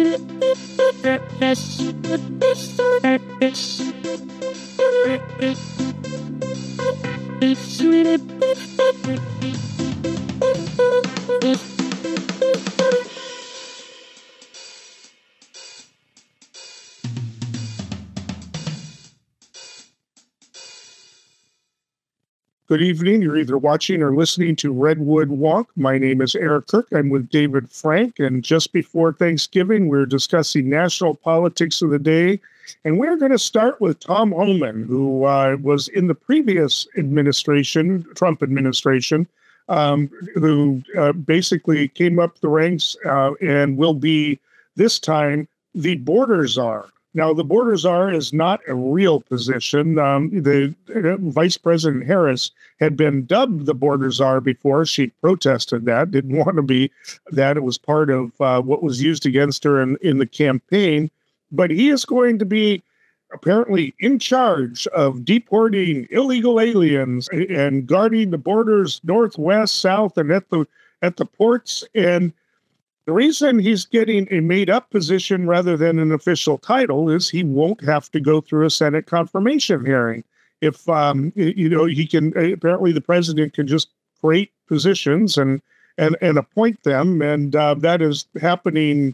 Good evening. You're either watching or listening to Redwood Wonk. My name is Eric Cook. I'm with David Frank. And just before Thanksgiving, we're discussing national politics of the day. And we're going to start with Tom Homan, who was in the previous administration, Trump administration, who basically came up the ranks and will be, this time, the border czar. Now, the border czar is not a real position. The Vice President Harris had been dubbed the border czar before. She protested that, didn't want to be that. It was part of what was used against her in the campaign. But he is going to be apparently in charge of deporting illegal aliens and guarding the borders northwest, south, and at the ports. And the reason he's getting a made-up position rather than an official title is he won't have to go through a Senate confirmation hearing. If he can, apparently the president can just create positions and appoint them, and that is happening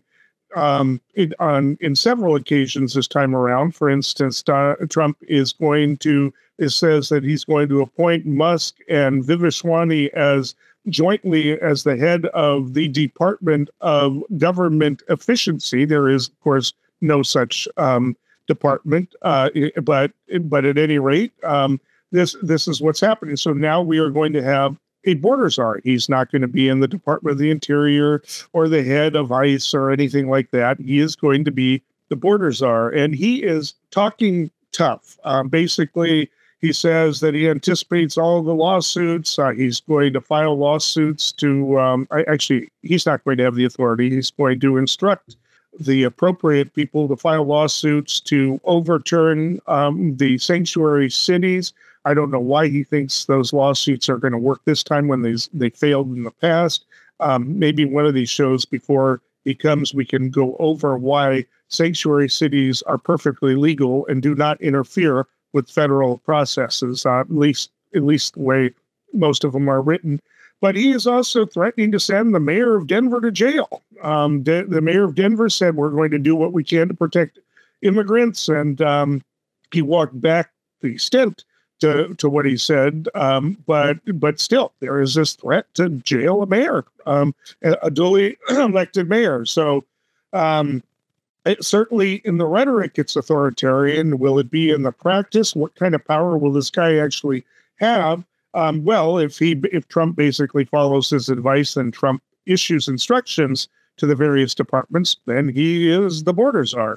in several occasions this time around. For instance, Trump says that he's going to appoint Musk and Vivek as jointly as the head of the Department of Government Efficiency. There is, of course, no such department, but at any rate, this is what's happening. So now we are going to have a border czar. He's not going to be in the Department of the Interior or the head of ICE or anything like that. He is going to be the border czar, and he is talking tough. Basically, he says that he anticipates all the lawsuits. He's going to file lawsuits to, he's not going to have the authority. He's going to instruct the appropriate people to file lawsuits to overturn the sanctuary cities. I don't know why he thinks those lawsuits are going to work this time when they failed in the past. Maybe one of these shows before he comes, we can go over why sanctuary cities are perfectly legal and do not interfere with federal processes, at least the way most of them are written. But he is also threatening to send the mayor of Denver to jail. The mayor of Denver said, we're going to do what we can to protect immigrants. And he walked back the extent to what he said. But still, there is this threat to jail a mayor, a duly elected mayor. So certainly in the rhetoric, it's authoritarian. Will it be in the practice? What kind of power will this guy actually have? Well, if Trump basically follows his advice and Trump issues instructions to the various departments, then he is the border czar.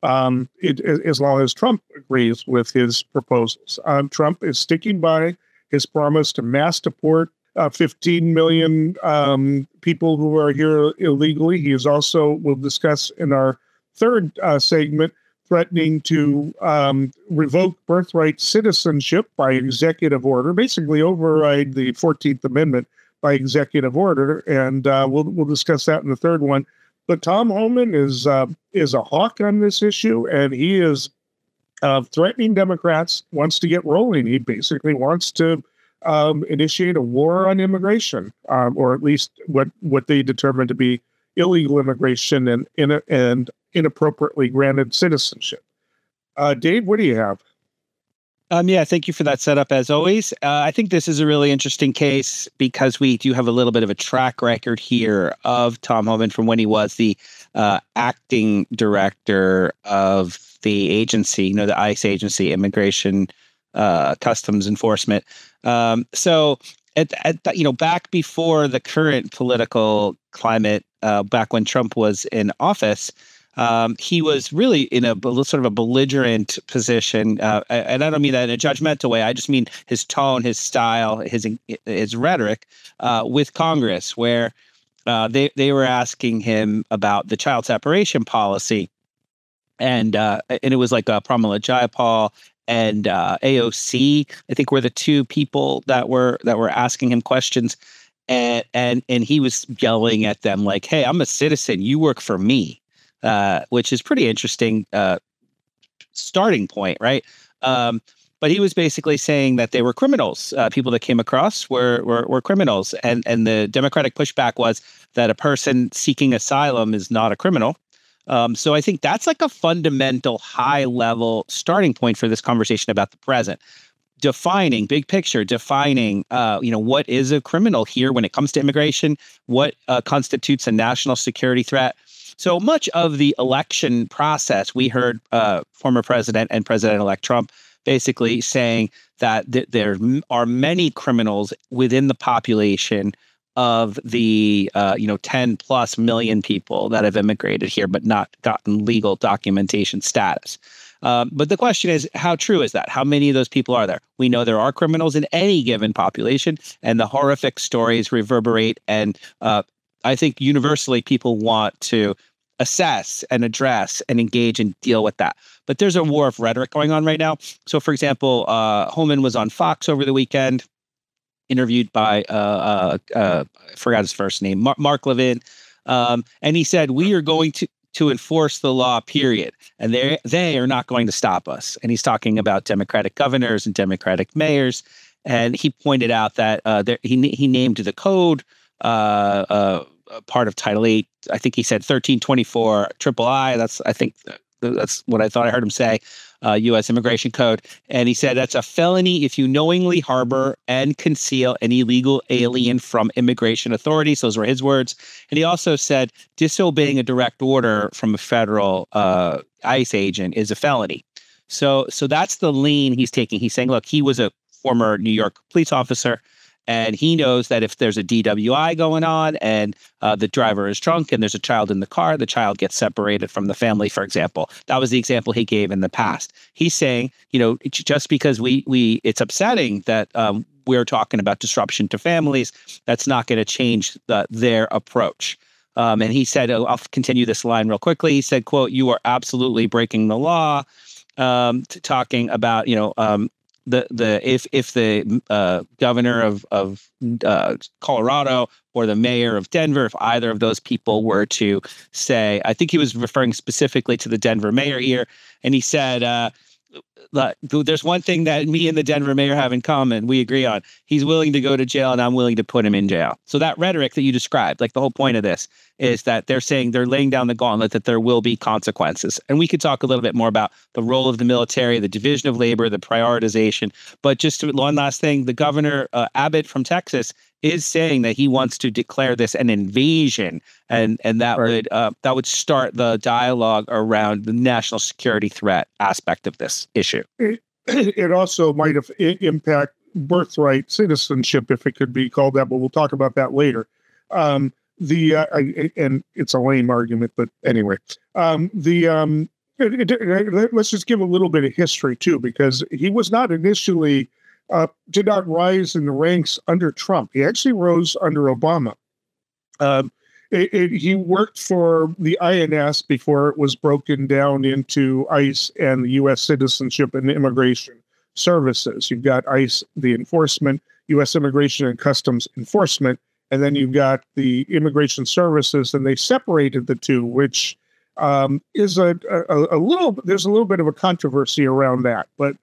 As long as Trump agrees with his proposals. Trump is sticking by his promise to mass deport 15 million people who are here illegally. He is also, we'll discuss in our third segment, threatening to revoke birthright citizenship by executive order, basically override the 14th Amendment by executive order. And we'll discuss that in the third one. But Tom Homan is a hawk on this issue, and he is threatening Democrats, wants to get rolling. He basically wants to initiate a war on immigration, or at least what they determine to be illegal immigration and inappropriately granted citizenship. Dave, what do you have? Yeah, thank you for that setup, as always. I think this is a really interesting case because we do have a little bit of a track record here of Tom Homan from when he was the acting director of the agency, the ICE agency, Immigration Customs Enforcement. So back before the current political climate, back when Trump was in office, he was really in a sort of a belligerent position, and I don't mean that in a judgmental way. I just mean his tone, his style, his rhetoric with Congress, where they were asking him about the child separation policy, and it was like Pramila Jayapal and AOC, I think, were the two people that were asking him questions, and he was yelling at them like, "Hey, I'm a citizen. You work for me." which is pretty interesting starting point, right? But he was basically saying that they were criminals. People that came across were criminals, and the Democratic pushback was that a person seeking asylum is not a criminal. So I think that's like a fundamental high level starting point for this conversation about the present. Defining big picture, defining, what is a criminal here when it comes to immigration, what constitutes a national security threat. So much of the election process, we heard former president and President-elect Trump basically saying that there are many criminals within the population of the 10 plus million people that have immigrated here but not gotten legal documentation status. But the question is, how true is that? How many of those people are there? We know there are criminals in any given population, and the horrific stories reverberate. And I think universally people want to assess and address and engage and deal with that. But there's a war of rhetoric going on right now. So, for example, Homan was on Fox over the weekend, interviewed by, I forgot his first name, Mark Levin. And he said, we are going to enforce the law, period. And they are not going to stop us. And he's talking about Democratic governors and Democratic mayors. And he pointed out that he named the code part of Title VIII. I think he said 1324 III. That's what I thought I heard him say, U.S. Immigration Code. And he said that's a felony if you knowingly harbor and conceal an illegal alien from immigration authorities. Those were his words. And he also said disobeying a direct order from a federal ICE agent is a felony. So that's the lean he's taking. He's saying, look, he was a former New York police officer, and he knows that if there's a DWI going on and the driver is drunk and there's a child in the car, the child gets separated from the family, for example. That was the example he gave in the past. He's saying, just because it's upsetting that we're talking about disruption to families, that's not going to change their approach. And he said, I'll continue this line real quickly. He said, quote, "You are absolutely breaking the law," talking about, if the governor of Colorado or the mayor of Denver, if either of those people were to say, I think he was referring specifically to the Denver mayor here, and he said, there's one thing that me and the Denver mayor have in common, we agree on. He's willing to go to jail and I'm willing to put him in jail. So that rhetoric that you described, like the whole point of this is that they're saying they're laying down the gauntlet, that there will be consequences. And we could talk a little bit more about the role of the military, the division of labor, the prioritization. But just one last thing, the governor, Abbott from Texas, is saying that he wants to declare this an invasion, and that right. Would start the dialogue around the national security threat aspect of this issue. It also might have impact birthright citizenship, if it could be called that, but we'll talk about that later. And it's a lame argument, but anyway, let's just give a little bit of history too, because he was not initially did not rise in the ranks under Trump. He actually rose under Obama. He worked for the INS before it was broken down into ICE and the U.S. Citizenship and Immigration Services. You've got ICE, the enforcement, U.S. Immigration and Customs Enforcement, and then you've got the Immigration Services, and they separated the two, which is a little. There's a little bit of a controversy around that, but.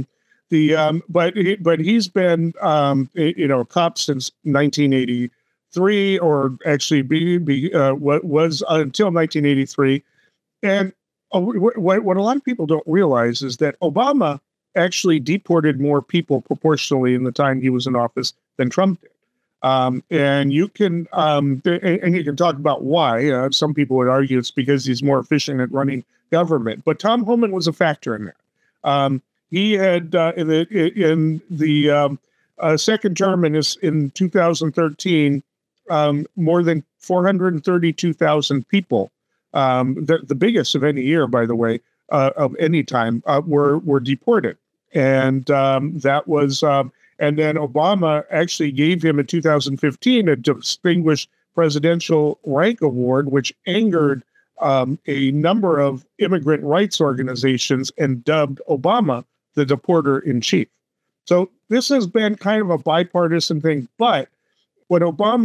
But he's been a cop since 1983, or actually was until 1983. And what a lot of people don't realize is that Obama actually deported more people proportionally in the time he was in office than Trump did. And you can talk about why. Some people would argue it's because he's more efficient at running government. But Tom Homan was a factor in that. He had in the second term in 2013, more than 432,000 people, the biggest of any year, by the way, of any time, were deported, and that was. And then Obama actually gave him in 2015 a Distinguished Presidential Rank Award, which angered a number of immigrant rights organizations and dubbed Obama the deporter in chief. So this has been kind of a bipartisan thing. But what Obama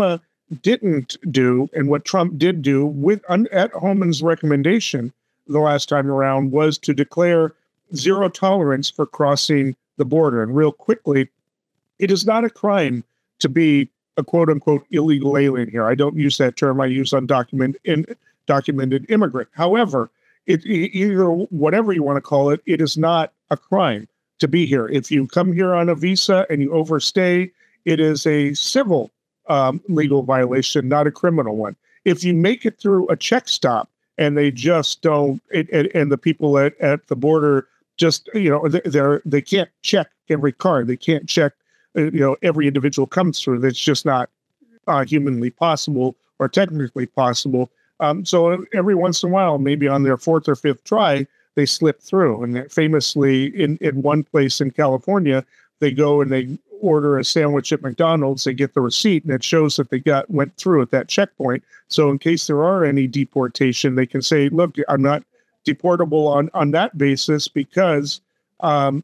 didn't do and what Trump did do at Homan's recommendation the last time around was to declare zero tolerance for crossing the border. And real quickly, it is not a crime to be a quote unquote illegal alien here. I don't use that term. I use undocumented immigrant. However, either whatever you want to call it, it is not a crime to be here. If you come here on a visa and you overstay, it is a civil legal violation, not a criminal one. If you make it through a check stop and they just don't, and the people at the border just, they can't check every car. They can't check, every individual comes through. That's just not humanly possible or technically possible. So every once in a while, maybe on their fourth or fifth try, they slip through. And famously, in one place in California, they go and they order a sandwich at McDonald's. They get the receipt, and it shows that they went through at that checkpoint. So in case there are any deportation, they can say, "Look, I'm not deportable on that basis because I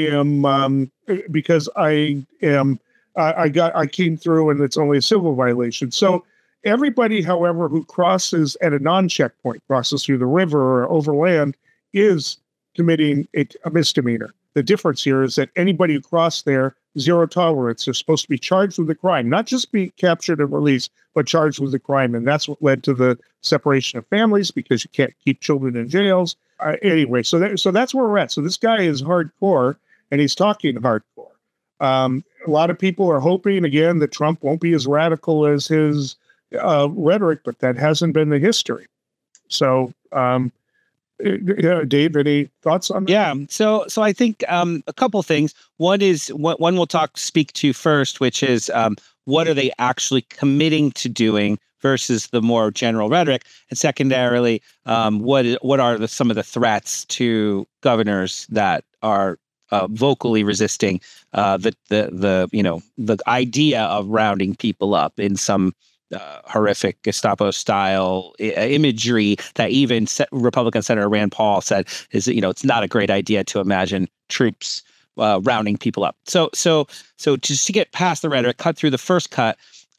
came through and it's only a civil violation." So everybody, however, who crosses at a non-checkpoint, crosses through the river or overland, is committing a misdemeanor. The difference here is that anybody who crossed there, zero tolerance. They're supposed to be charged with a crime, not just be captured and released, but charged with a crime. And that's what led to the separation of families, because you can't keep children in jails. Anyway, so that's where we're at. So this guy is hardcore, and he's talking hardcore. A lot of people are hoping, again, that Trump won't be as radical as his rhetoric, but that hasn't been the history. So, Dave, any thoughts on that? Yeah. So I think a couple things. One is one we'll speak to first, which is what are they actually committing to doing versus the more general rhetoric, and secondarily, what are some of the threats to governors that are vocally resisting the idea of rounding people up in some horrific Gestapo-style imagery that even Republican Senator Rand Paul said is, it's not a great idea to imagine troops rounding people up. So just to get past the rhetoric, cut through the first cut,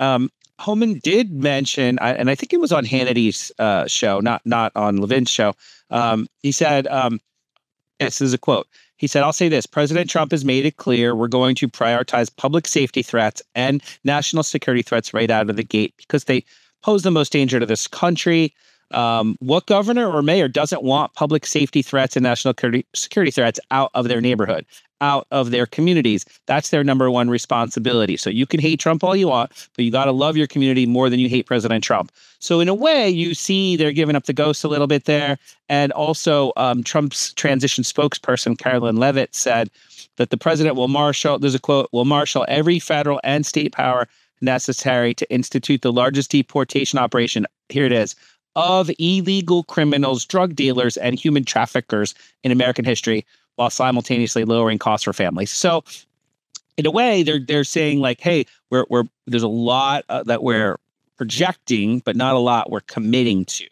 Homan did mention, and I think it was on Hannity's show, not on Levin's show. He said, this is a quote. He said, "I'll say this, President Trump has made it clear we're going to prioritize public safety threats and national security threats right out of the gate because they pose the most danger to this country. What governor or mayor doesn't want public safety threats and national security threats out of their neighborhood, out of their communities? That's their number one responsibility. So you can hate Trump all you want, but you got to love your community more than you hate President Trump." So in a way, you see they're giving up the ghost a little bit there. And also Trump's transition spokesperson, Carolyn Levitt, said that the president will marshal, there's a quote, "will marshal every federal and state power necessary to institute the largest deportation operation," here it is, "of illegal criminals, drug dealers, and human traffickers in American history, while simultaneously lowering costs for families." So in a way, they're saying like, hey, there's a lot that we're projecting, but not a lot we're committing to.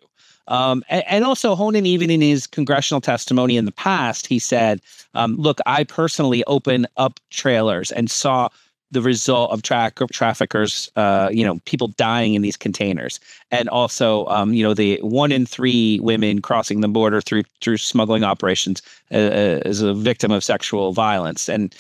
And also Honan, even in his congressional testimony in the past, he said, look, I personally opened up trailers and saw the result of traffickers, people dying in these containers. And also, the 1 in 3 women crossing the border through smuggling operations is a victim of sexual violence. And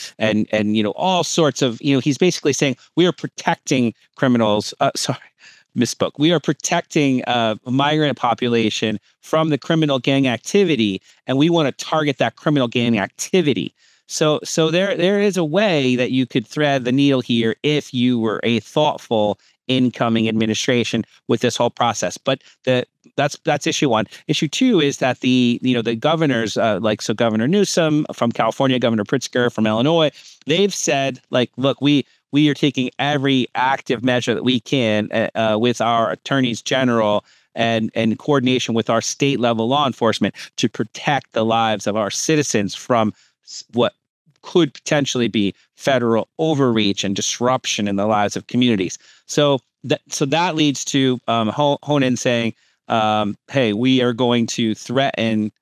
all sorts of, he's basically saying we are protecting criminals. Misspoke. We are protecting a migrant population from the criminal gang activity, and we want to target that criminal gang activity. So there is a way that you could thread the needle here if you were a thoughtful incoming administration with this whole process. But that's issue one. Issue two is that the governors, Governor Newsom from California, Governor Pritzker from Illinois, they've said look, we are taking every active measure that we can with our attorneys general and in coordination with our state level law enforcement to protect the lives of our citizens from what could potentially be federal overreach and disruption in the lives of communities. So that leads to Honan saying, hey, we are going to threaten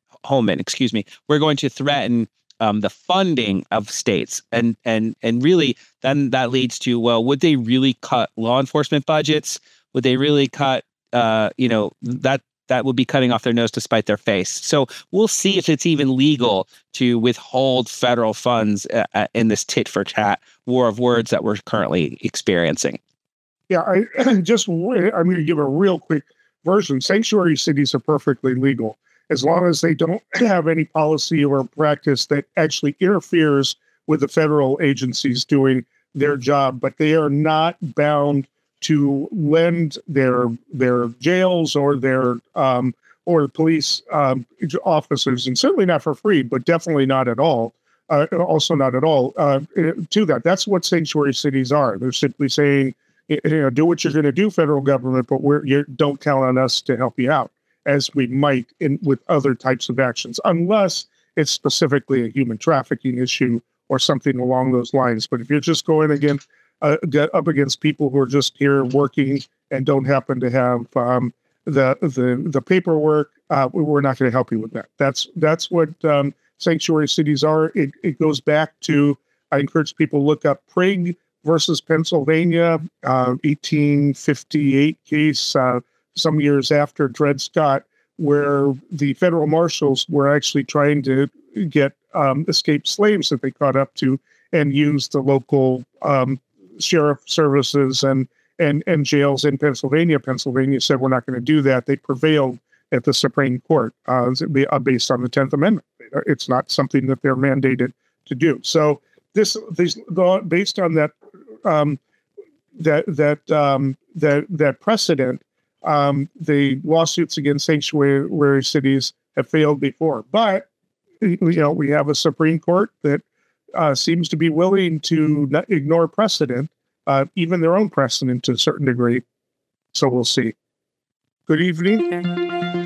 we're going to threaten the funding of states, and really then that leads to, well, would they really cut law enforcement budgets? would they really cut, that would be cutting off their nose to spite their face. So we'll see if it's even legal to withhold federal funds in this tit for tat war of words that we're currently experiencing. Yeah, I'm going to give a real quick version. Sanctuary cities are perfectly legal as long as they don't have any policy or practice that actually interferes with the federal agencies doing their job. But they are not bound to lend their jails or their or police officers, and certainly not for free, but definitely not at all. Also not at all to that. That's what sanctuary cities are. They're simply saying, do what you're going to do, federal government, but you don't count on us to help you out, as we might with other types of actions, unless it's specifically a human trafficking issue or something along those lines. But if you're just going up against people who are just here working and don't happen to have the paperwork, we're not going to help you with that. That's what sanctuary cities are. It goes back to, I encourage people to look up Prigg versus Pennsylvania, 1858 case, some years after Dred Scott, where the federal marshals were actually trying to get escaped slaves that they caught up to and use the local sheriff services and jails in Pennsylvania. Pennsylvania said, we're not going to do that. They prevailed at the Supreme Court based on the 10th Amendment. It's not something that they're mandated to do. So this based on that that precedent, the lawsuits against sanctuary cities have failed before. But we have a Supreme Court that seems to be willing to not ignore precedent, even their own precedent to a certain degree. So we'll see. Good evening.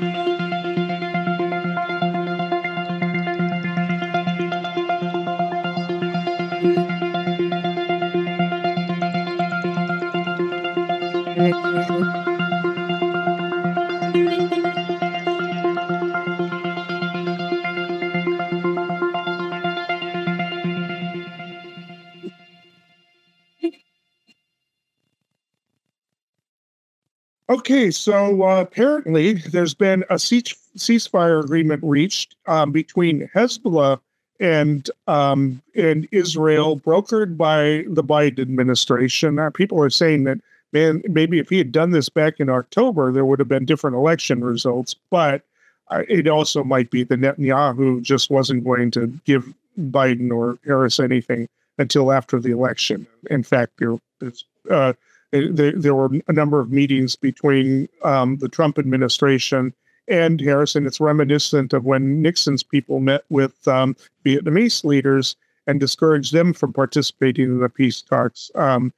Okay, so apparently there's been a ceasefire agreement reached between Hezbollah and Israel, brokered by the Biden administration. People are saying that, man, maybe if he had done this back in October, there would have been different election results. But it also might be that Netanyahu just wasn't going to give Biden or Harris anything until after the election. In fact, there were a number of meetings between the Trump administration and Harris, and it's reminiscent of when Nixon's people met with Vietnamese leaders and discouraged them from participating in the peace talks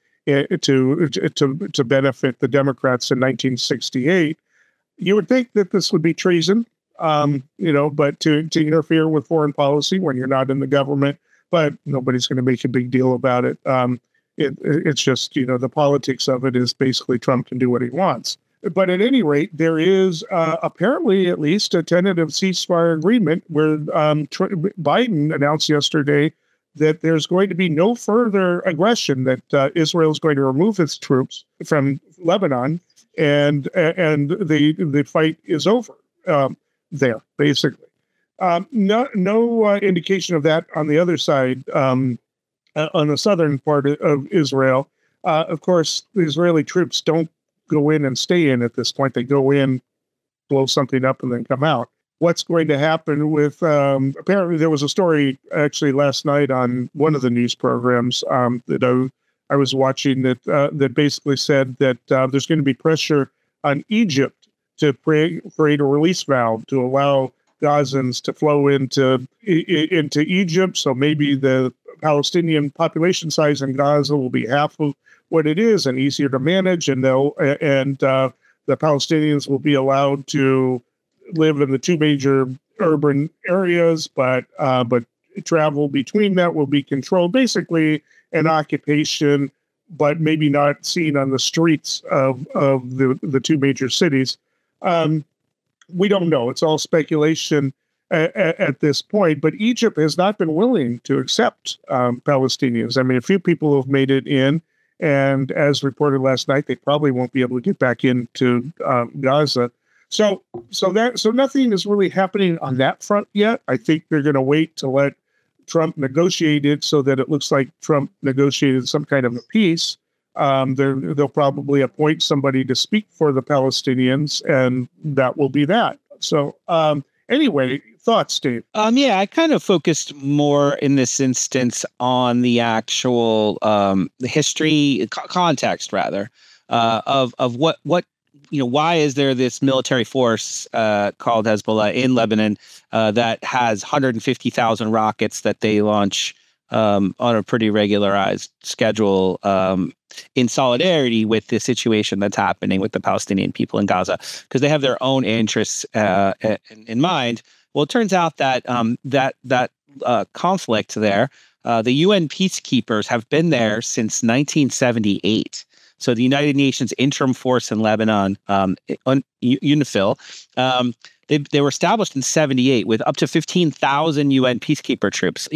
to benefit the Democrats in 1968. You would think that this would be treason, but to interfere with foreign policy when you're not in the government, but nobody's going to make a big deal about it. It's just, the politics of it is basically Trump can do what he wants. But at any rate, there is apparently at least a tentative ceasefire agreement where Biden announced yesterday that there's going to be no further aggression, that Israel is going to remove its troops from Lebanon, and the fight is over there, basically. No indication of that on the other side. On the southern part of Israel. Of course, the Israeli troops don't go in and stay in at this point. They go in, blow something up, and then come out. What's going to happen with, apparently there was a story actually last night on one of the news programs that I was watching that basically said that there's going to be pressure on Egypt to create a release valve to allow Gazans to flow into Egypt. So maybe the Palestinian population size in Gaza will be half of what it is and easier to manage, and the Palestinians will be allowed to live in the two major urban areas, but travel between that will be controlled. Basically, an occupation, but maybe not seen on the streets of the two major cities. We don't know. It's all speculation at this point, but Egypt has not been willing to accept Palestinians. I mean, a few people have made it in, And as reported last night, they probably won't be able to get back into Gaza. So nothing is really happening on that front yet. I think they're going to wait to let Trump negotiate it so that it looks like Trump negotiated some kind of a peace. They'll probably appoint somebody to speak for the Palestinians, and that will be that. So anyway, thoughts, Dave? Yeah, I kind of focused more in this instance on the actual the history context, rather, of what why is there this military force called Hezbollah in Lebanon that has 150,000 rockets that they launch on a pretty regularized schedule in solidarity with the situation that's happening with the Palestinian people in Gaza, because they have their own interests in mind. Well, it turns out that that conflict there, the UN peacekeepers have been there since 1978. So the United Nations Interim Force in Lebanon, UNIFIL, they were established in 1978 with up to 15,000 UN peacekeeper troops.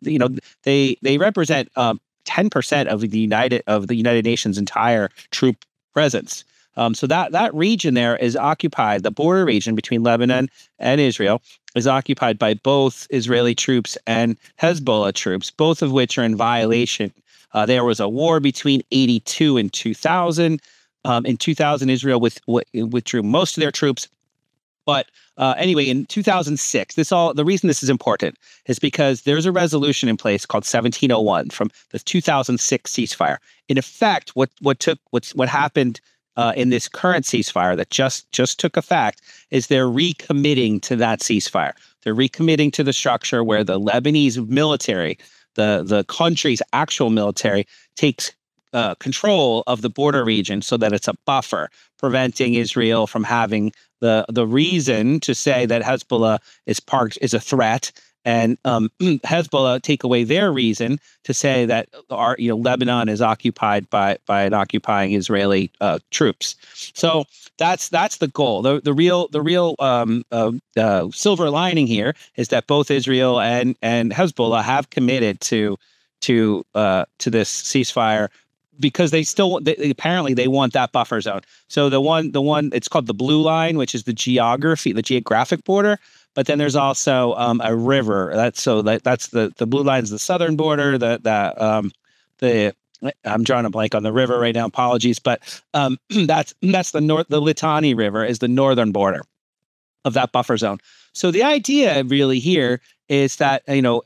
They represent 10% of the United Nations' entire troop presence. So that region there is occupied. The border region between Lebanon and Israel is occupied by both Israeli troops and Hezbollah troops, both of which are in violation. There was a war between 1982 and 2000. In 2000, Israel withdrew most of their troops. But anyway, in 2006, the reason this is important is because there's a resolution in place called 1701 from the 2006 ceasefire. In effect, what happened in this current ceasefire that just took effect is they're recommitting to that ceasefire. They're recommitting to the structure where the Lebanese military, the country's actual military, takes control of the border region so that it's a buffer, preventing Israel from having the reason to say that Hezbollah is a threat, and Hezbollah take away their reason to say that Lebanon is occupied by an occupying Israeli troops. So that's the goal. The real silver lining here is that both Israel and Hezbollah have committed to this ceasefire, because they apparently want that buffer zone. So the one it's called the blue line, which is the geographic border. But then there's also a river. That's the blue line is the southern border. I'm drawing a blank on the river right now. Apologies, but that's the north. The Litani River is the northern border of that buffer zone. So the idea really here is that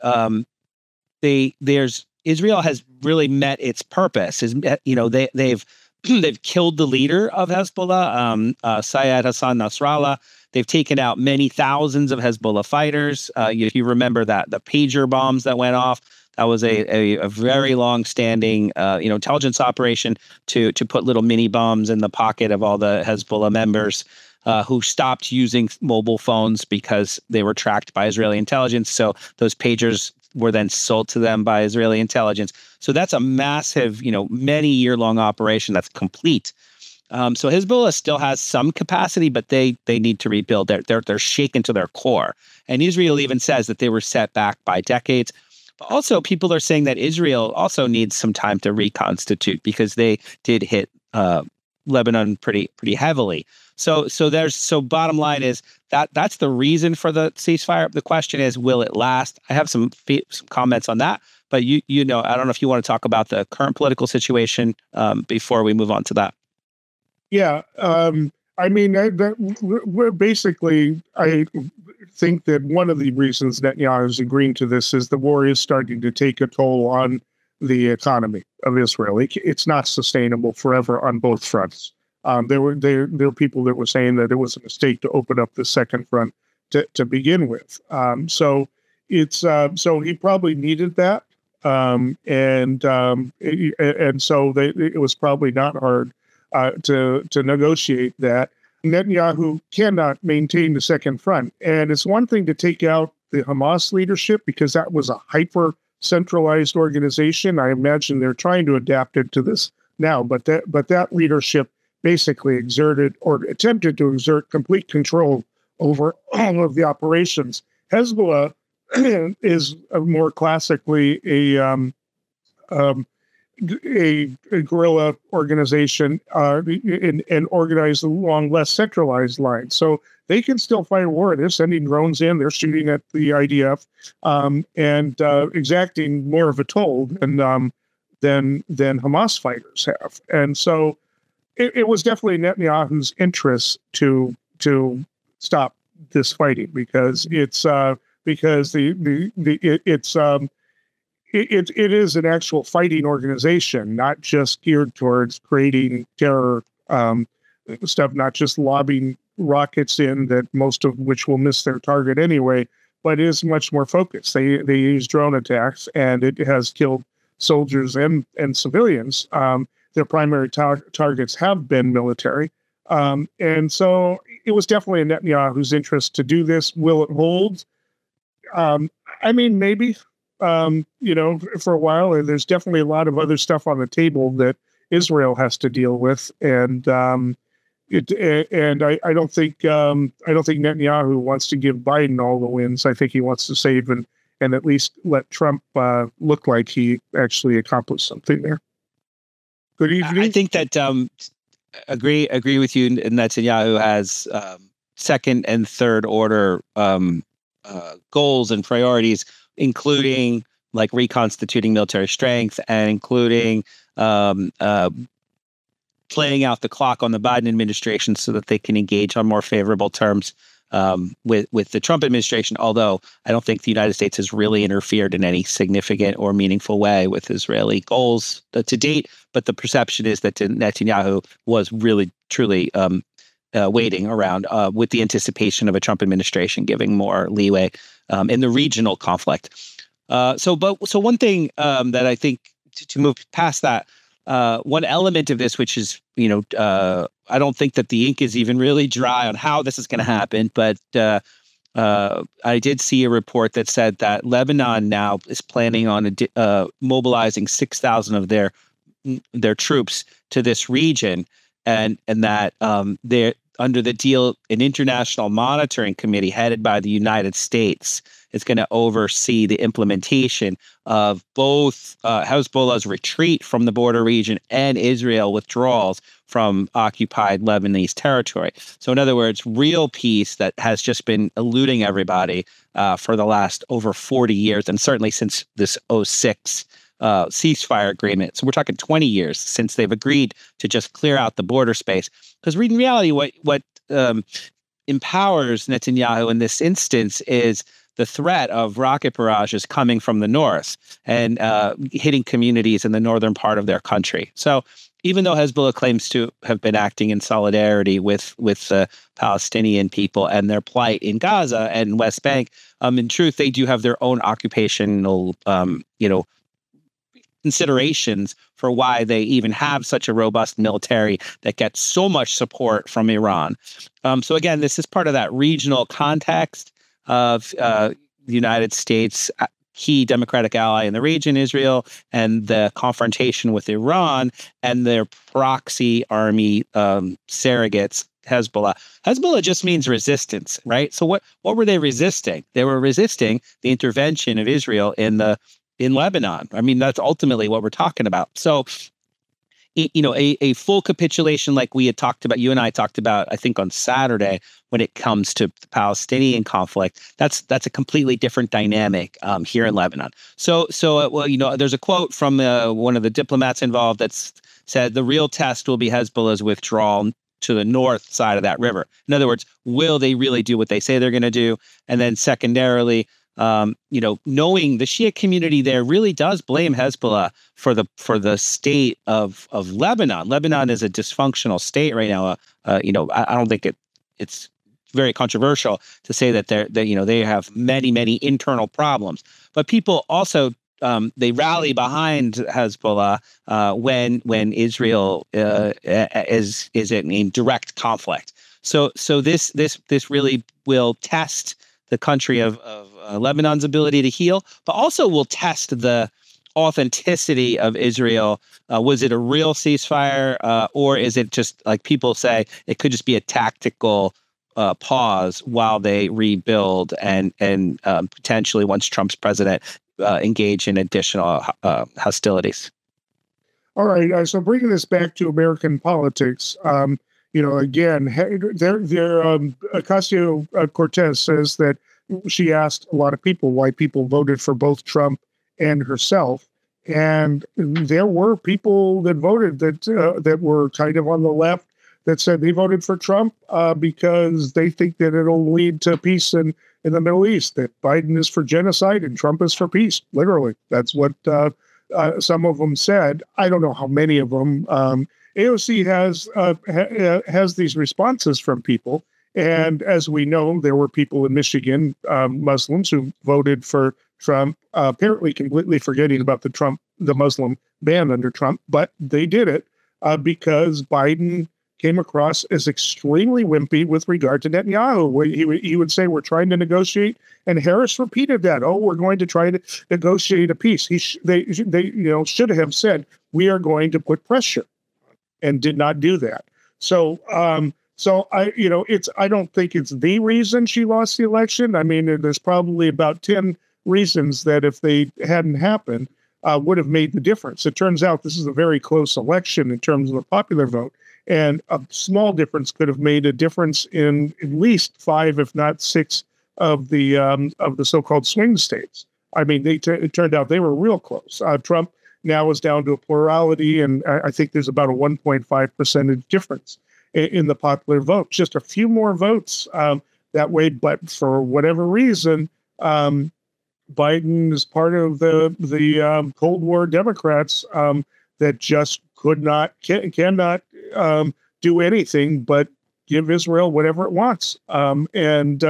Israel has really met its purpose. They've killed the leader of Hezbollah, Syed Hassan Nasrallah. They've taken out many thousands of Hezbollah fighters. If you remember that the pager bombs that went off, that was a very long-standing intelligence operation to put little mini bombs in the pocket of all the Hezbollah members who stopped using mobile phones because they were tracked by Israeli intelligence. So those pagers were then sold to them by Israeli intelligence. So that's a massive, many year-long operation that's complete. So Hezbollah still has some capacity, but they need to rebuild. They're shaken to their core. And Israel even says that they were set back by decades. But also, people are saying that Israel also needs some time to reconstitute, because they did hit Lebanon pretty heavily. So bottom line is that's the reason for the ceasefire. The question is, will it last? I have some comments on that, but I don't know if you want to talk about the current political situation before we move on to that. Yeah, we're basically, I think that one of the reasons Netanyahu is agreeing to this is the war is starting to take a toll on the economy of Israel. It's not sustainable forever on both fronts. There were people that were saying that it was a mistake to open up the second front to begin with. So he probably needed that, and so it was probably not hard to negotiate that. Netanyahu cannot maintain the second front, and it's one thing to take out the Hamas leadership, because that was a hyper centralized organization. I imagine they're trying to adapt it to this now, but that leadership basically exerted or attempted to exert complete control over all of the operations. Hezbollah is more classically a guerrilla organization and organized along less centralized lines. So they can still fight a war. They're sending drones in. They're shooting at the IDF and exacting more of a toll than Hamas fighters have. And so it was definitely Netanyahu's interest to stop this fighting because it's it is an actual fighting organization, not just geared towards creating terror stuff, not just lobbing rockets in that most of which will miss their target anyway, but is much more focused. They use drone attacks, and it has killed soldiers and civilians. Their primary targets have been military. And so it was definitely in Netanyahu's interest to do this. Will it hold? I mean, maybe. For a while, and there's definitely a lot of other stuff on the table that Israel has to deal with, and I don't think Netanyahu wants to give Biden all the wins. I think he wants to save and at least let Trump look like he actually accomplished something there. Good evening. I think that agree with you. Netanyahu has second and third order goals and priorities, including like reconstituting military strength and including playing out the clock on the Biden administration so that they can engage on more favorable terms with the Trump administration. Although I don't think the United States has really interfered in any significant or meaningful way with Israeli goals to date. But the perception is that Netanyahu was really, truly waiting around with the anticipation of a Trump administration giving more leeway in the regional conflict. So one thing that I think to move past that, one element of this, which is, I don't think that the ink is even really dry on how this is going to happen, but I did see a report that said that Lebanon now is planning on mobilizing 6,000 of their troops to this region, and that they're under the deal, an international monitoring committee headed by the United States is going to oversee the implementation of both Hezbollah's retreat from the border region and Israel withdrawals from occupied Lebanese territory. So in other words, real peace that has just been eluding everybody for the last over 40 years, and certainly since this 2006 ceasefire agreement. So we're talking 20 years since they've agreed to just clear out the border space. Because in reality, what empowers Netanyahu in this instance is the threat of rocket barrages coming from the north and hitting communities in the northern part of their country. So even though Hezbollah claims to have been acting in solidarity with the Palestinian people and their plight in Gaza and West Bank, in truth, they do have their own occupational, considerations for why they even have such a robust military that gets so much support from Iran. So again, this is part of that regional context of the United States' key democratic ally in the region, Israel, and the confrontation with Iran and their proxy army surrogates, Hezbollah. Hezbollah just means resistance, right? So what were they resisting? They were resisting the intervention of Israel in Lebanon. I mean, that's ultimately what we're talking about. So, a full capitulation like we had talked about, you and I talked about, I think on Saturday, when it comes to the Palestinian conflict, that's a completely different dynamic here in Lebanon. So there's a quote from one of the diplomats involved that's said the real test will be Hezbollah's withdrawal to the north side of that river. In other words, will they really do what they say they're going to do? And then secondarily, knowing the Shia community there really does blame Hezbollah for the state of Lebanon. Lebanon is a dysfunctional state right now. I don't think it's very controversial to say that they have many internal problems. But people also they rally behind Hezbollah when Israel is in direct conflict. So this really will test the country of Lebanon's ability to heal, but also will test the authenticity of Israel. Was it a real ceasefire, or is it just, like people say, it could just be a tactical pause while they rebuild and potentially, once Trump's president, engage in additional hostilities? All right. So bringing this back to American politics, again, Ocasio-Cortez says that she asked a lot of people why people voted for both Trump and herself. And there were people that voted that were kind of on the left that said they voted for Trump because they think that it'll lead to peace in the Middle East, that Biden is for genocide and Trump is for peace. Literally, that's what some of them said. I don't know how many of them. AOC has these responses from people. And as we know, there were people in Michigan, Muslims, who voted for Trump, apparently completely forgetting about the Muslim ban under Trump. But they did it because Biden came across as extremely wimpy with regard to Netanyahu. He would say, we're trying to negotiate. And Harris repeated that. Oh, we're going to try to negotiate a peace. They should have said, we are going to put pressure, and did not do that. So I don't think it's the reason she lost the election. I mean, there's probably about 10 reasons that if they hadn't happened, would have made the difference. It turns out this is a very close election in terms of the popular vote. And a small difference could have made a difference in at least 5, if not 6, of the so-called swing states. I mean, it turned out they were real close. Trump now is down to a plurality, and I think there's about a 1.5% difference in the popular vote. Just a few more votes that way, but for whatever reason, Biden is part of the Cold War Democrats that just cannot do anything but give Israel whatever it wants, and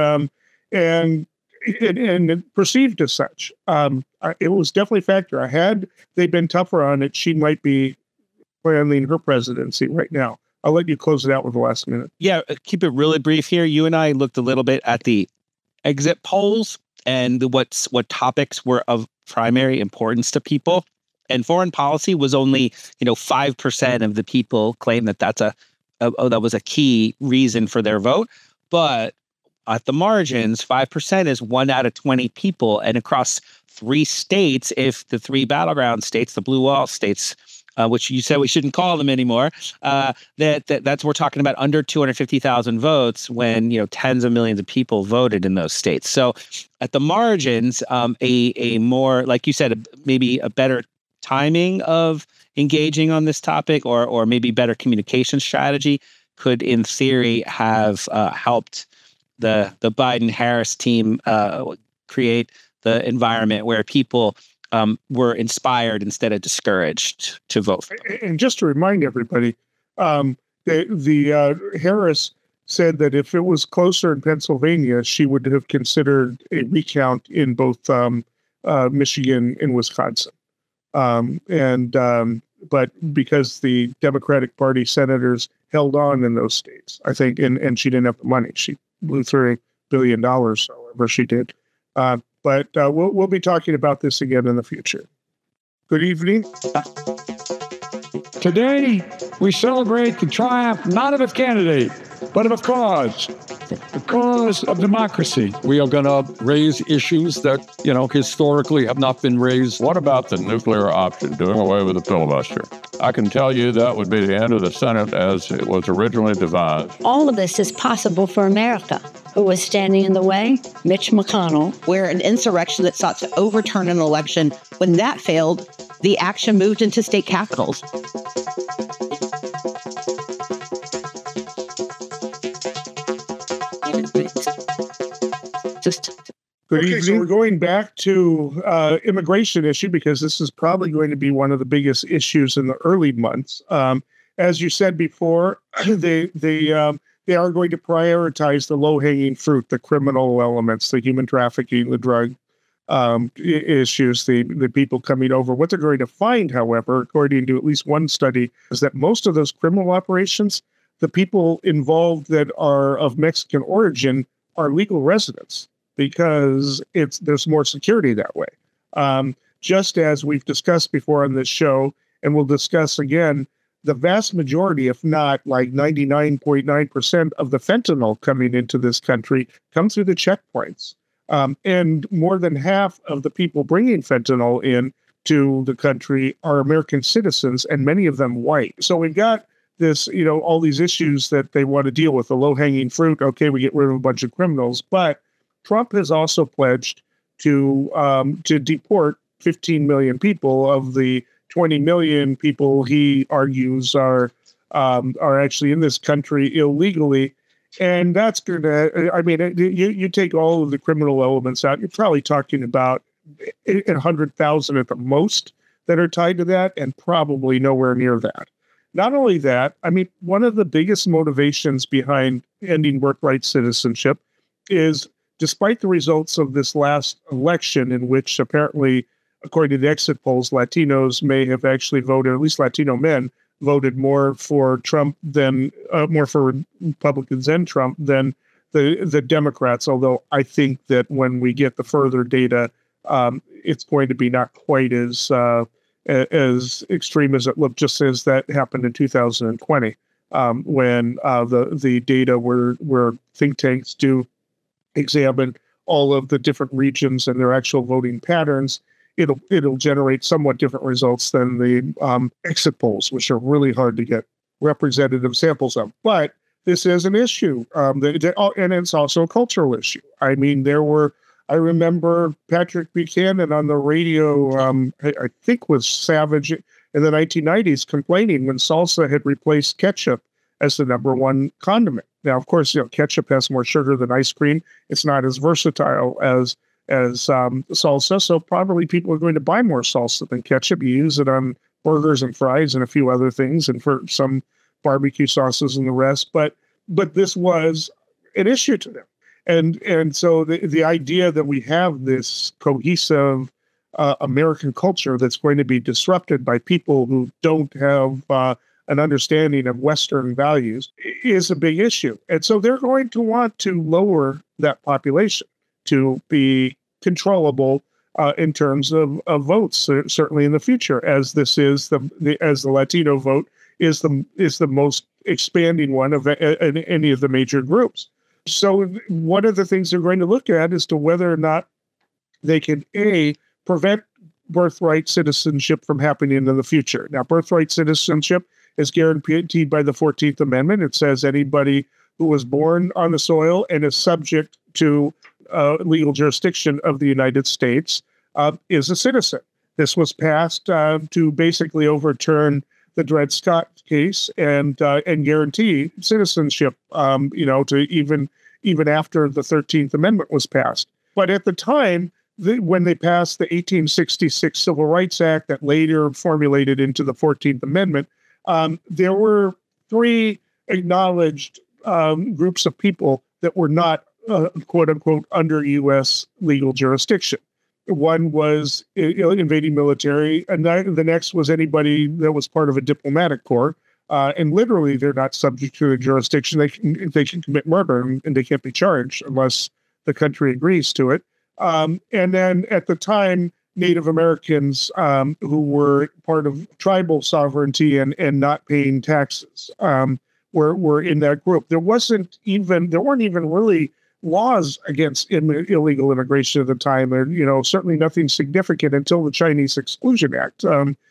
perceived as such. It was definitely a factor. Had they been tougher on it, she might be planning her presidency right now. I'll let you close it out with the last minute. Yeah, keep it really brief here. You and I looked a little bit at the exit polls and what topics were of primary importance to people. And foreign policy was only, 5% of the people claim that that was a key reason for their vote. But at the margins, 5% is 1 out of 20 people. And across 3 states, if the 3 battleground states, the blue wall states, which you said we shouldn't call them anymore, that's we're talking about under 250,000 votes when tens of millions of people voted in those states. So at the margins, a more, like you said, maybe a better timing of engaging on this topic, or maybe better communication strategy could, in theory, have helped the Biden-Harris team create the environment where people were inspired instead of discouraged to vote for them. And just to remind everybody, the Harris said that if it was closer in Pennsylvania, she would have considered a recount in both Michigan and Wisconsin. But because the Democratic Party senators held on in those states, I think, and she didn't have the money, she blew through $1 billion, however she did. But we'll be talking about this again in the future. Good evening. Today, we celebrate the triumph not of a candidate, but of a cause. The cause of democracy. We are going to raise issues that, historically have not been raised. What about the nuclear option, doing away with the filibuster? I can tell you that would be the end of the Senate as it was originally devised. All of this is possible for America. Who was standing in the way? Mitch McConnell. Where an insurrection that sought to overturn an election, when that failed, the action moved into state capitals. Good evening. So we're going back to immigration issue because this is probably going to be one of the biggest issues in the early months. As you said before, they are going to prioritize the low-hanging fruit, the criminal elements, the human trafficking, the drug issues, the people coming over. What they're going to find, however, according to at least one study, is that most of those criminal operations, the people involved that are of Mexican origin are legal residents, because there's more security that way. Just as we've discussed before on this show, and we'll discuss again, the vast majority, if not like 99.9% of the fentanyl coming into this country come through the checkpoints. And more than half of the people bringing fentanyl in to the country are American citizens, and many of them white. So we've got this, all these issues that they want to deal with, the low-hanging fruit. Okay, we get rid of a bunch of criminals, but Trump has also pledged to deport 15 million people of the 20 million people he argues are actually in this country illegally. And that's going to, I mean, you take all of the criminal elements out, you're probably talking about 100,000 at the most that are tied to that, and probably nowhere near that. Not only that, I mean, one of the biggest motivations behind ending birthright citizenship is, despite the results of this last election, in which apparently, according to the exit polls, Latinos may have actually voted, at least Latino men, voted more for Trump than more for Republicans and Trump than the Democrats. Although I think that when we get the further data, it's going to be not quite as extreme as it looked, just as that happened in 2020, when the data where think tanks do examine all of the different regions and their actual voting patterns. It'll generate somewhat different results than the exit polls, which are really hard to get representative samples of. But this is an issue, and it's also a cultural issue. I mean, I remember Patrick Buchanan on the radio, I think was Savage in the 1990s, complaining when salsa had replaced ketchup as the number one condiment. Now, of course, ketchup has more sugar than ice cream. It's not as versatile as salsa, so probably people are going to buy more salsa than ketchup. You use it on burgers and fries and a few other things, and for some barbecue sauces and the rest. But this was an issue to them, and so the idea that we have this cohesive American culture that's going to be disrupted by people who don't have an understanding of Western values is a big issue, and so they're going to want to lower that population to be controllable in terms of votes, certainly in the future, as this is as the Latino vote is the most expanding one of any of the major groups. So one of the things they're going to look at is to whether or not they can prevent birthright citizenship from happening in the future. Now, birthright citizenship is guaranteed by the 14th Amendment. It says anybody who was born on the soil and is subject to legal jurisdiction of the United States is a citizen. This was passed to basically overturn the Dred Scott case and guarantee citizenship, to even after the 13th Amendment was passed. But at the time, when they passed the 1866 Civil Rights Act that later formulated into the 14th Amendment, there were three acknowledged groups of people that were not quote unquote under U.S. legal jurisdiction. One was invading military, and the next was anybody that was part of a diplomatic corps. And literally, they're not subject to the jurisdiction. They can commit murder, and they can't be charged unless the country agrees to it. And then at the time, Native Americans who were part of tribal sovereignty and not paying taxes were in that group. There weren't even really laws against illegal immigration at the time, and certainly nothing significant until the Chinese Exclusion Act,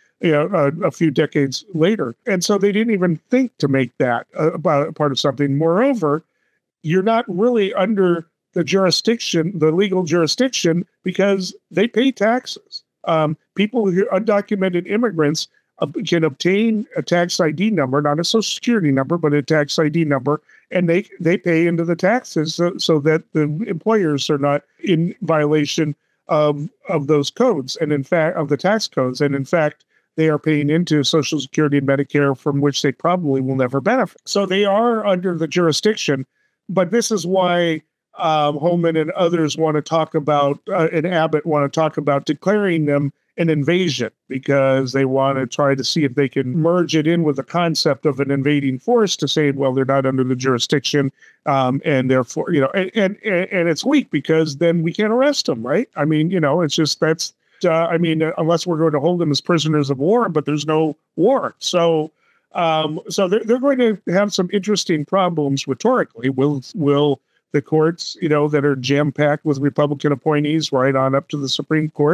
a few decades later. And so they didn't even think to make that about part of something. Moreover, you're not really under the legal jurisdiction, because they pay taxes. People who are undocumented immigrants can obtain a tax ID number, not a Social Security number, but a tax ID number, and they pay into the taxes so that the employers are not in violation of those codes, and in fact of the tax codes, and in fact they are paying into Social Security and Medicare, from which they probably will never benefit. So they are under the jurisdiction, but this is why Holman and others want to talk about, and Abbott want to talk about declaring them an invasion, because they want to try to see if they can merge it in with the concept of an invading force to say, well, they're not under the jurisdiction, and therefore, and it's weak, because then we can't arrest them, right? I mean, it's just unless we're going to hold them as prisoners of war, but there's no war, so they're going to have some interesting problems rhetorically. Will the courts, that are jam-packed with Republican appointees right on up to the Supreme Court,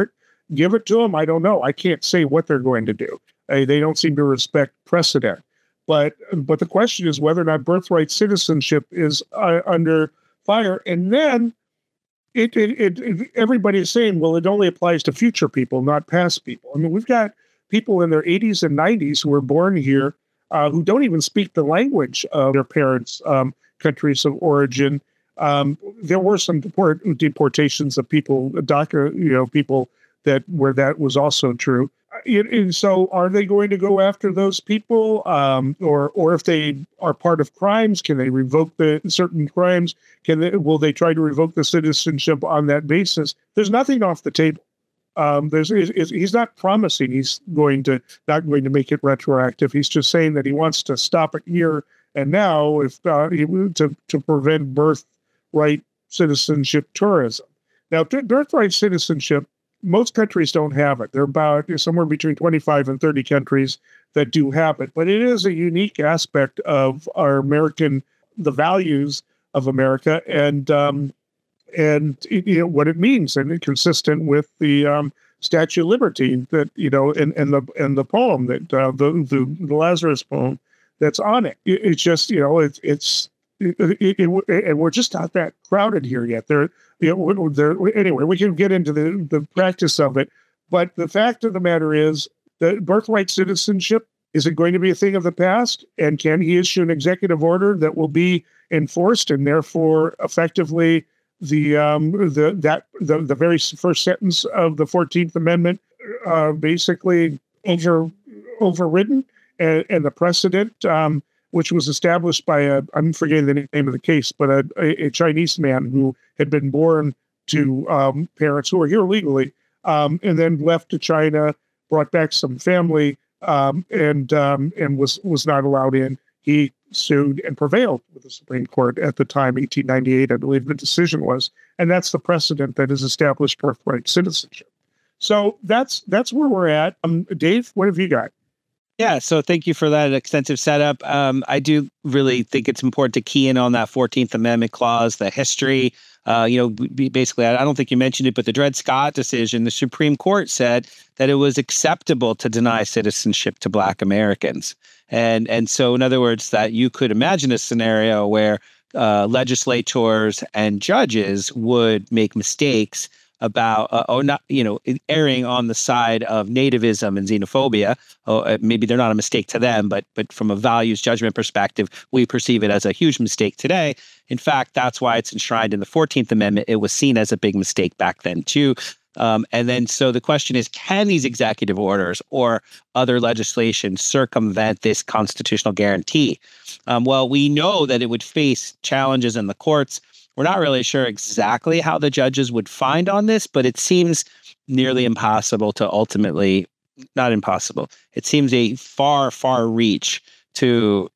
give it to them. I don't know. I can't say what they're going to do. They don't seem to respect precedent. But the question is whether or not birthright citizenship is under fire. And then everybody is saying, well, it only applies to future people, not past people. I mean, we've got people in their 80s and 90s who were born here who don't even speak the language of their parents' countries of origin. There were some deportations of people, DACA, people where that was also true. And so, are they going to go after those people, or if they are part of crimes, can they revoke certain crimes? Will they try to revoke the citizenship on that basis? There's nothing off the table. He's not promising he's not going to make it retroactive. He's just saying that he wants to stop it here and now, to prevent birthright citizenship tourism. Now, birthright citizenship, most countries don't have it. There are about somewhere between 25 and 30 countries that do have it, but it is a unique aspect of the values of America, and what it means, and consistent with the Statue of Liberty that and the poem that the Lazarus poem that's on it. It's just and we're just not that crowded here yet. Anyway, we can get into the practice of it, but the fact of the matter is that birthright citizenship, is it going to be a thing of the past? And can he issue an executive order that will be enforced, and therefore effectively the very first sentence of the 14th Amendment basically overridden, and the precedent, which was established by I'm forgetting the name of the case, but a Chinese man who had been born to parents who were here legally, and then left to China, brought back some family, and was not allowed in. He sued and prevailed with the Supreme Court at the time, 1898, I believe the decision was, and that's the precedent that has established birthright citizenship. So that's where we're at. Dave, what have you got? Yeah, so thank you for that extensive setup. I do really think it's important to key in on that 14th Amendment clause, the history. Basically, I don't think you mentioned it, but the Dred Scott decision, the Supreme Court said that it was acceptable to deny citizenship to Black Americans. And so, in other words, that you could imagine a scenario where legislators and judges would make mistakes about erring on the side of nativism and xenophobia. Maybe they're not a mistake to them, but from a values judgment perspective, we perceive it as a huge mistake today. In fact, that's why it's enshrined in the 14th Amendment. It was seen as a big mistake back then too. And then so the question is, can these executive orders or other legislation circumvent this constitutional guarantee? Well, we know that it would face challenges in the courts. We're not really sure exactly how the judges would find on this, but it seems nearly impossible to ultimately, not impossible. It seems a far, far reach to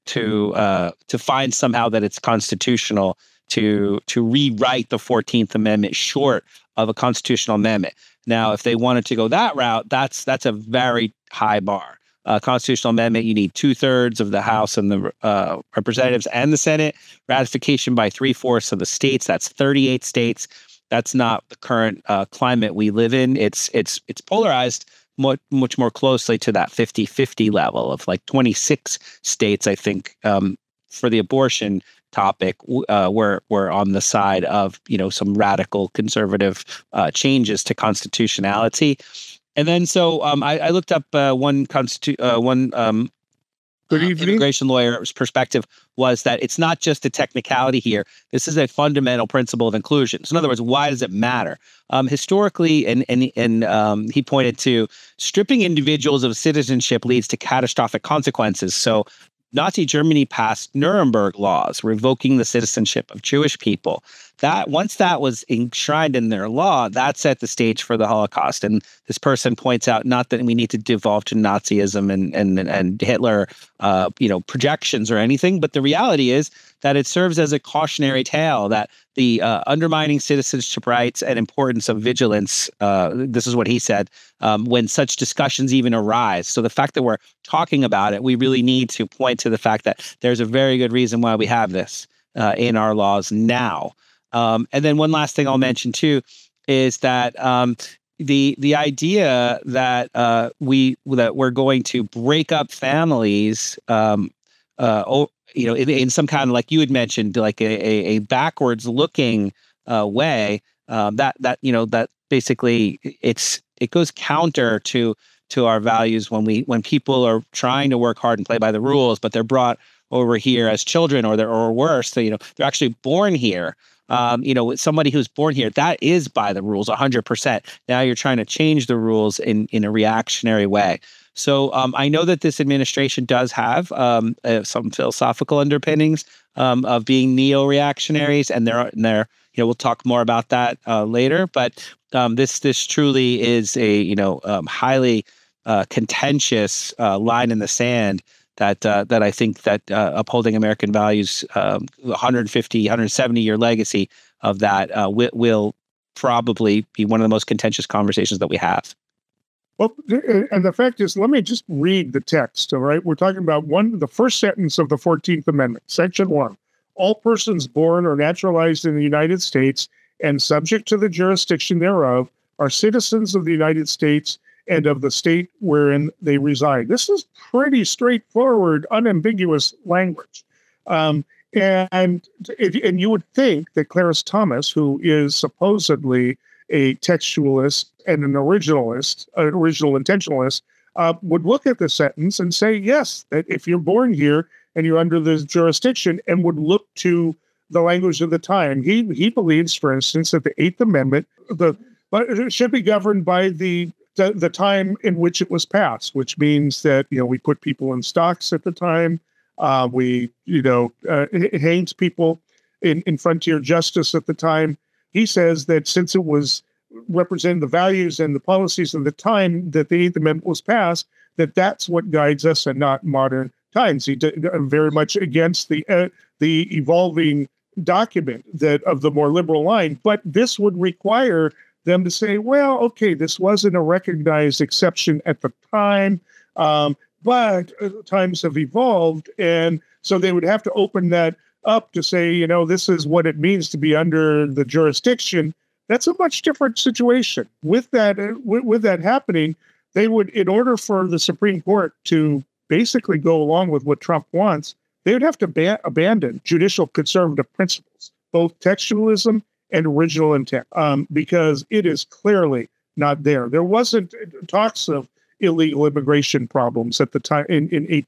find somehow that it's constitutional to rewrite the 14th Amendment short of a constitutional amendment. Now, if they wanted to go that route, that's a very high bar. Constitutional amendment, you need 2/3 of the House and the Representatives and the Senate, ratification by 3/4 of the states. That's 38 states. That's not the current climate we live in. It's polarized much more closely to that 50-50 level of like 26 states, I think, for the abortion topic, we're on the side of some radical conservative changes to constitutionality. And then so I looked up one immigration lawyer's perspective was that it's not just a technicality here. This is a fundamental principle of inclusion. So in other words, why does it matter? Historically, and he pointed to stripping individuals of citizenship leads to catastrophic consequences. So Nazi Germany passed Nuremberg laws revoking the citizenship of Jewish people. That once that was enshrined in their law, that set the stage for the Holocaust. And this person points out not that we need to devolve to Nazism and Hitler, projections or anything, but the reality is that it serves as a cautionary tale that the undermining citizenship rights and importance of vigilance. This is what he said when such discussions even arise. So the fact that we're talking about it, we really need to point to the fact that there's a very good reason why we have this in our laws now. And then one last thing I'll mention too is that the idea that we're going to break up families, in some kind of, like you had mentioned, like a backwards looking way, that basically it goes counter to our values when people are trying to work hard and play by the rules, but they're brought over here as children, or worse, they're actually born here. Somebody who's born here, that is by the rules 100%. Now you're trying to change the rules in a reactionary way. So I know that this administration does have some philosophical underpinnings of being neo-reactionaries, and they're we'll talk more about that later. But this truly is a highly contentious line in the sand that I think that upholding American values, 150, 170-year legacy of that will probably be one of the most contentious conversations that we have. Well, and the fact is, let me just read the text, all right? We're talking about the first sentence of the 14th Amendment, Section 1. All persons born or naturalized in the United States and subject to the jurisdiction thereof are citizens of the United States and of the state wherein they reside. This is pretty straightforward, unambiguous language. And you would think that Clarence Thomas, who is supposedly a textualist and an original intentionalist, would look at the sentence and say, yes, that if you're born here and you're under this jurisdiction, and would look to the language of the time. He believes, for instance, that the Eighth Amendment should be governed by the time in which it was passed, which means that we put people in stocks at the time. We hanged people in frontier justice at the time. He says that since it was representing the values and the policies of the time that the Eighth Amendment was passed, that's what guides us and not modern times. He did very much against the evolving document of the more liberal line. But this would require them to say, well, okay, this wasn't a recognized exception at the time, but times have evolved. And so they would have to open that up to say, this is what it means to be under the jurisdiction. That's a much different situation. With that happening, they would, in order for the Supreme Court to basically go along with what Trump wants, they would have to abandon judicial conservative principles, both textualism and original intent, because it is clearly not there. There wasn't talks of illegal immigration problems at the time in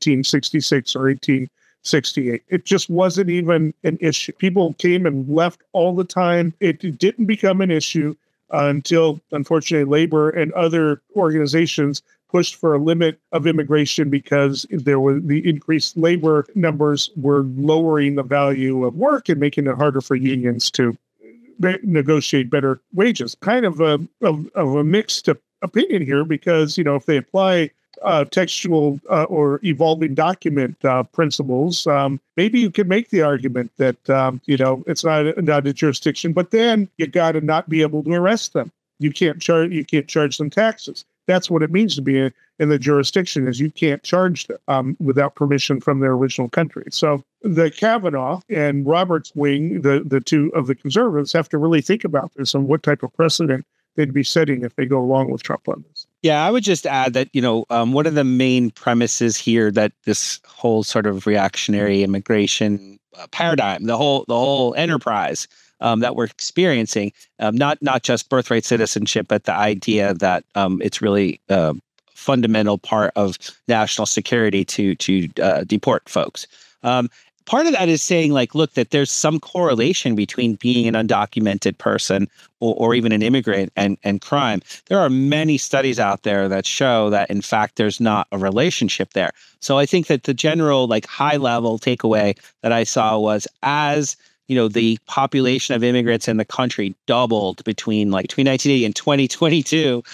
1866 or 1868. It just wasn't even an issue. People came and left all the time. It didn't become an issue until, unfortunately, labor and other organizations pushed for a limit of immigration because the increased labor numbers were lowering the value of work and making it harder for unions to negotiate better wages. Kind of a mixed opinion here, because if they apply textual or evolving document principles, maybe you can make the argument that it's not a jurisdiction, but then you got to not be able to arrest them. You can't charge them taxes. That's what it means to be in the jurisdiction, is you can't charge them without permission from their original country. So the Kavanaugh and Roberts wing, the two of the conservatives, have to really think about this and what type of precedent they'd be setting if they go along with Trump on this. Yeah, I would just add that, one of the main premises here that this whole sort of reactionary immigration paradigm, the whole enterprise that we're experiencing, not just birthright citizenship, but the idea that it's really a fundamental part of national security to deport folks. Part of that is saying, look, that there's some correlation between being an undocumented person or even an immigrant and crime. There are many studies out there that show that, in fact, there's not a relationship there. So I think that the general, high level takeaway that I saw was, as the population of immigrants in the country doubled between 1980 and 2022,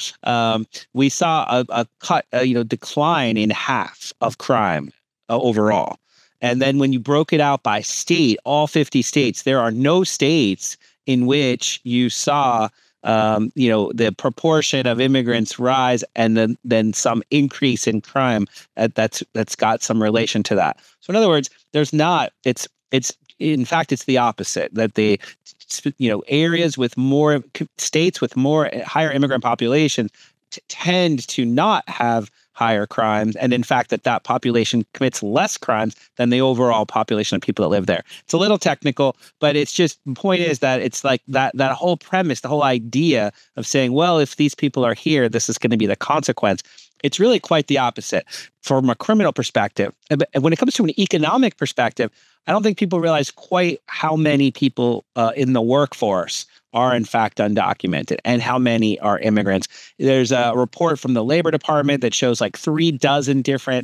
we saw a decline in half of crime overall. And then when you broke it out by state, all 50 states, there are no states in which you saw, the proportion of immigrants rise and then some increase in crime that's got some relation to that. So in other words, it's In fact, it's the opposite, that the areas with more states with more higher immigrant population tend to not have higher crimes, and in fact that population commits less crimes than the overall population of people that live there. It's a little technical, but it's just, the point is that it's like that whole premise, the whole idea of saying, well, if these people are here, this is going to be the consequence. It's really quite the opposite from a criminal perspective. And when it comes to an economic perspective, I don't think people realize quite how many people in the workforce are in fact undocumented and how many are immigrants. There's a report from the Labor Department that shows like 4 dozen different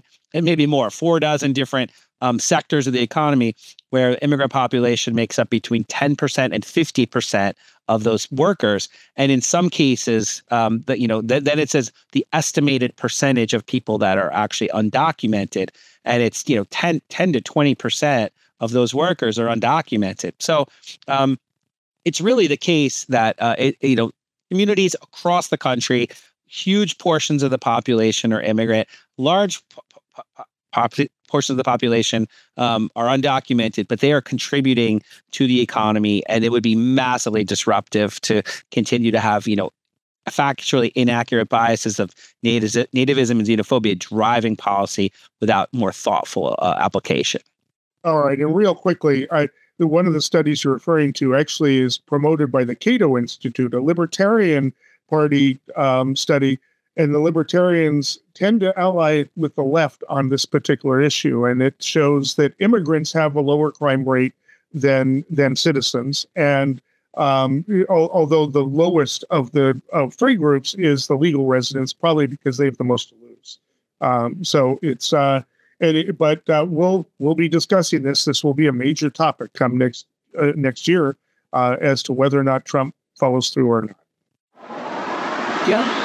sectors of the economy where immigrant population makes up between 10% and 50% of those workers. And in some cases, then it says the estimated percentage of people that are actually undocumented, and it's 10 to 20% of those workers are undocumented. So it's really the case that communities across the country, huge portions of the population are immigrant, large portions of the population are undocumented, but they are contributing to the economy, and it would be massively disruptive to continue to have factually inaccurate biases of nativism and xenophobia driving policy without more thoughtful application. All right, and real quickly, one of the studies you're referring to actually is promoted by the Cato Institute, a Libertarian Party study, and the Libertarians tend to ally with the left on this particular issue, and it shows that immigrants have a lower crime rate than citizens, and although the lowest of three groups is the legal residents, probably because they have the most to lose. So it's we'll be discussing this. This will be a major topic come next year as to whether or not Trump follows through or not. Yeah.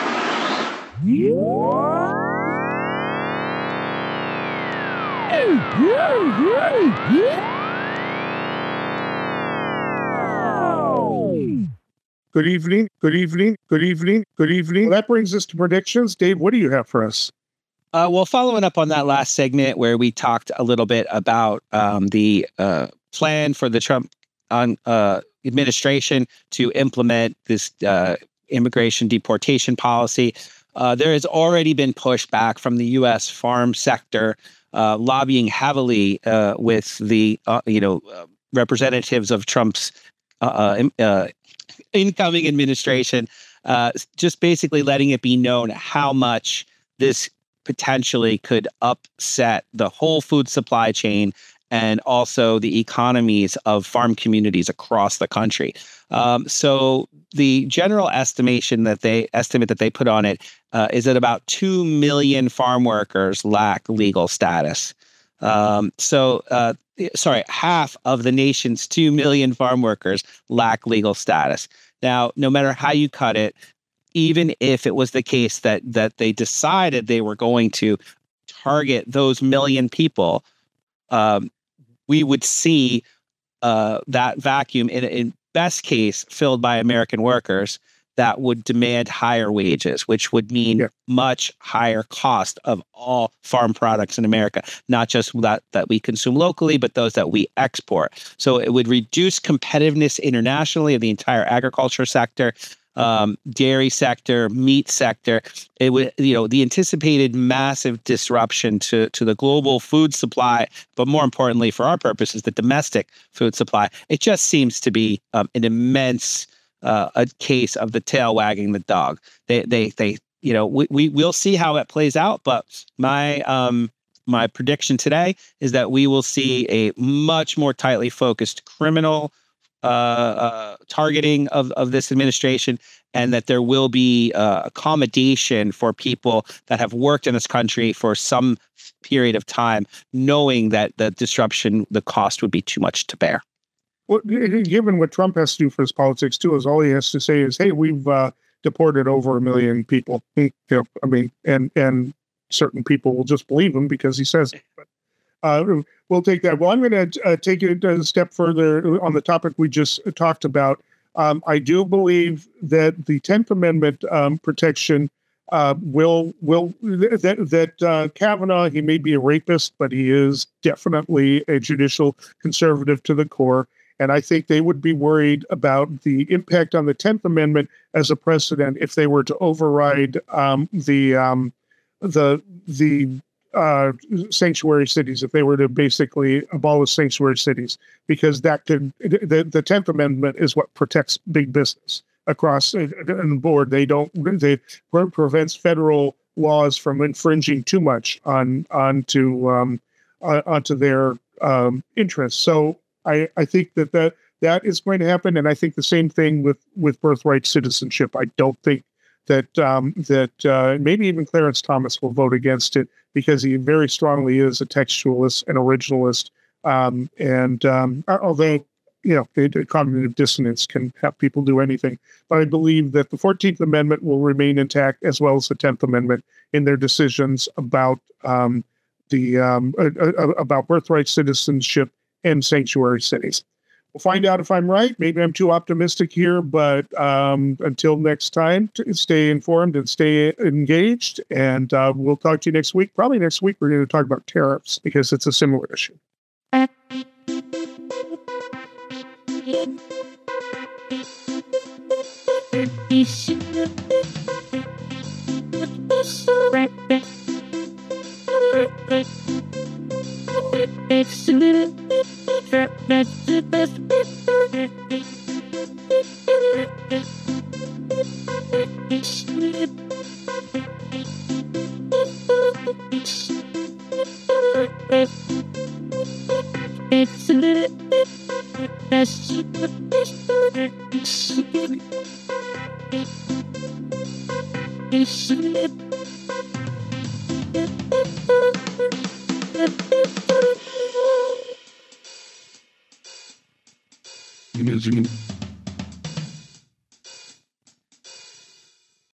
Good evening. Well, that brings us to predictions. Dave, what do you have for us? Well, following up on that last segment where we talked a little bit about the plan for the Trump administration to implement this immigration deportation policy, there has already been pushback from the U.S. farm sector, lobbying heavily with the representatives of Trump's incoming administration, just basically letting it be known how much this potentially could upset the whole food supply chain and also the economies of farm communities across the country. So the general estimate that they put on it is that about 2 million farm workers lack legal status. Half of the nation's 2 million farm workers lack legal status. Now, no matter how you cut it, even if it was the case that they decided they were going to target those million people, we would see that vacuum in best case filled by American workers that would demand higher wages, which would mean much higher cost of all farm products in America, not just that we consume locally, but those that we export. So it would reduce competitiveness internationally of the entire agriculture sector, dairy sector, meat sector. It would, the anticipated massive disruption to the global food supply, but more importantly for our purposes, the domestic food supply. It just seems to be an immense a case of the tail wagging the dog. We'll see how it plays out, but my prediction today is that we will see a much more tightly focused criminal targeting of this administration, and that there will be accommodation for people that have worked in this country for some period of time, knowing that the disruption, the cost would be too much to bear. Well, given what Trump has to do for his politics too, is all he has to say is, "Hey, we've deported over 1 million people." And certain people will just believe him because he says it. But we'll take that. Well, I'm going to take it a step further on the topic we just talked about. I do believe that the 10th Amendment protection Kavanaugh, he may be a rapist, but he is definitely a judicial conservative to the core. And I think they would be worried about the impact on the 10th Amendment as a precedent if they were to override the sanctuary cities, if they were to basically abolish sanctuary cities, because the 10th Amendment is what protects big business across the board. They prevents federal laws from infringing too much onto their interests. So I think that is going to happen, and I think the same thing with birthright citizenship. I don't think that maybe even Clarence Thomas will vote against it, because he very strongly is a textualist and originalist. Although cognitive dissonance can have people do anything, but I believe that the 14th Amendment will remain intact, as well as the 10th Amendment, in their decisions about about birthright citizenship and sanctuary cities. We'll find out if I'm right. Maybe I'm too optimistic here, but until next time, stay informed and stay engaged. And we'll talk to you next week. Probably next week, we're going to talk about tariffs, because it's a similar issue. It is